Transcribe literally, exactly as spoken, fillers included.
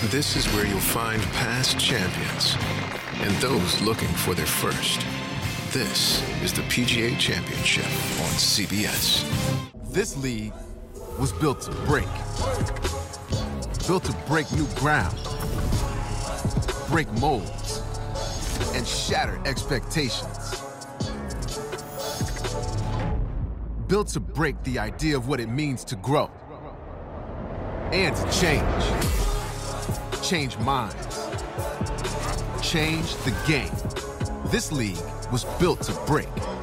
This is where you'll find past champions and those looking for their first. This is the P G A Championship on C B S. This league was built to break. Built to break new ground, break molds, and shatter expectations. Built to break the idea of what it means to grow and to change. Change minds. Change the game. This league was built to break.